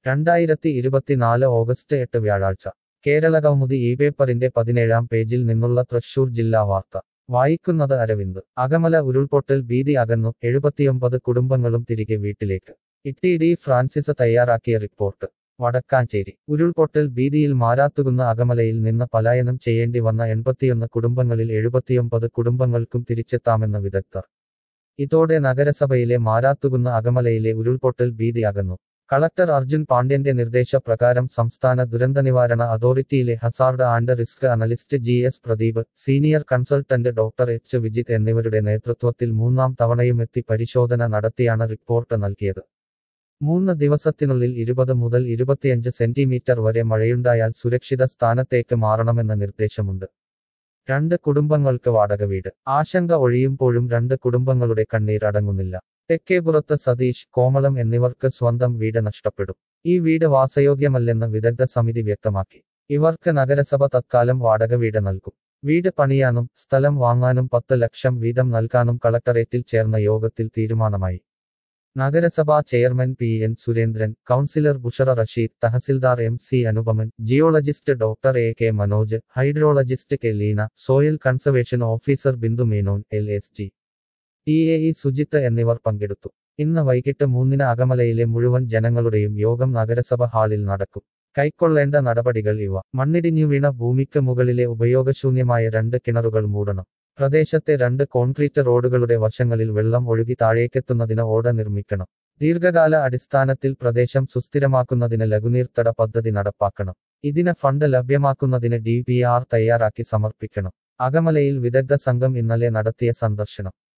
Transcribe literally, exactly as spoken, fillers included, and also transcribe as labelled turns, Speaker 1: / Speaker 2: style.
Speaker 1: രണ്ടായിരത്തി ഇരുപത്തിനാല് ഓഗസ്റ്റ് എട്ട് വ്യാഴാഴ്ച കേരളകൗമുദി ഈ പേപ്പറിന്റെ പതിനേഴാം പേജിൽ നിന്നുള്ള തൃശൂർ ജില്ലാ വാർത്ത വായിക്കുന്നത് അരവിന്ദ് അകമല ഉരുൾപൊട്ടൽ ഭീതി അകന്നു എഴുപത്തിയൊമ്പത് കുടുംബങ്ങളും തിരികെ വീട്ടിലേക്ക് ഇട്ടി ഡി ഫ്രാൻസിസ് തയ്യാറാക്കിയ റിപ്പോർട്ട് വടക്കാഞ്ചേരി ഉരുൾപൊട്ടൽ ഭീതിയിൽ മാരാത്തുകുന്ന അകമലയിൽ നിന്ന് പലായനം ചെയ്യേണ്ടി വന്ന എൺപത്തിയൊന്ന് കുടുംബങ്ങളിൽ എഴുപത്തിയൊമ്പത് കുടുംബങ്ങൾക്കും തിരിച്ചെത്താമെന്ന് വിദഗ്ധർ ഇതോടെ നഗരസഭയിലെ മാരാത്തുകുന്ന അകമലയിലെ ഉരുൾപൊട്ടൽ ഭീതി അകന്നു കളക്ടർ അർജുൻ പാണ്ഡ്യന്റെ നിർദ്ദേശപ്രകാരം സംസ്ഥാന ദുരന്തനിവാരണ അതോറിറ്റിയിലെ hazard and risk analyst G S Pradeep senior consultant doctor H Vijith എന്നിവരുടെ നേതൃത്വത്തിൽ മൂന്നാം തവണയുമെത്തി പരിശോധന നടത്തിയാണ് റിപ്പോർട്ട് നൽകിയത് മൂന്ന് ദിവസത്തിനുള്ളിൽ ഇരുപത് മുതൽ ഇരുപത്തിയഞ്ച് സെന്റിമീറ്റർ വരെ മഴയുണ്ടായാൽ സുരക്ഷിത സ്ഥാനത്തേക്ക് മാറണമെന്ന നിർദ്ദേശമുണ്ട് രണ്ട് കുടുംബങ്ങൾക്ക് വാടക വീട് ആശങ്ക ഒഴിയുമ്പോഴും രണ്ട് കുടുംബങ്ങളുടെ കണ്ണീർ അടങ്ങുന്നില്ല തെക്കേപുറത്ത് സതീഷ് കോമളം എന്നിവർക്ക് സ്വന്തം വീട് നഷ്ടപ്പെടും ഈ വീട് വാസയോഗ്യമല്ലെന്ന് വിദഗ്ധ സമിതി വ്യക്തമാക്കി ഇവർക്ക് നഗരസഭ തത്കാലം വാടക വീട് നൽകും വീട് പണിയാനും സ്ഥലം വാങ്ങാനും പത്ത് ലക്ഷം വീതം നൽകാനും കളക്ടറേറ്റിൽ ചേർന്ന യോഗത്തിൽ തീരുമാനമായി നഗരസഭാ chairman P N Surendran councillor Bushara Rasheed tahsildar M C Anupaman geologist doctor A K Manoj hydrologist K Leena soil conservation officer Bindu Menon L S G T A E Sujith എന്നിവർ പങ്കെടുത്തു ഇന്ന് വൈകിട്ട് മൂന്നിന് അകമലയിലെ മുഴുവൻ ജനങ്ങളുടെയും യോഗം നഗരസഭ ഹാളിൽ നടക്കും കൈക്കൊള്ളേണ്ട നടപടികൾ ഇവ മണ്ണിടിഞ്ഞു വീണ ഭൂമിക്ക് മുകളിലെ ഉപയോഗശൂന്യമായ രണ്ട് കിണറുകൾ മൂടണം പ്രദേശത്തെ രണ്ട് കോൺക്രീറ്റ് റോഡുകളുടെ വശങ്ങളിൽ വെള്ളം ഒഴുകി താഴേക്കെത്തുന്നതിന് ഓട നിർമ്മിക്കണം ദീർഘകാല അടിസ്ഥാനത്തിൽ പ്രദേശം സുസ്ഥിരമാക്കുന്നതിന് ലഘുനീർത്തട പദ്ധതി നടപ്പാക്കണം ഇതിന് ഫണ്ട് ലഭ്യമാക്കുന്നതിന് ഡി പി ആർ തയ്യാറാക്കി സമർപ്പിക്കണം അകമലയിൽ വിദഗ്ധ സംഘം ഇന്നലെ നടത്തിയ സന്ദർശനം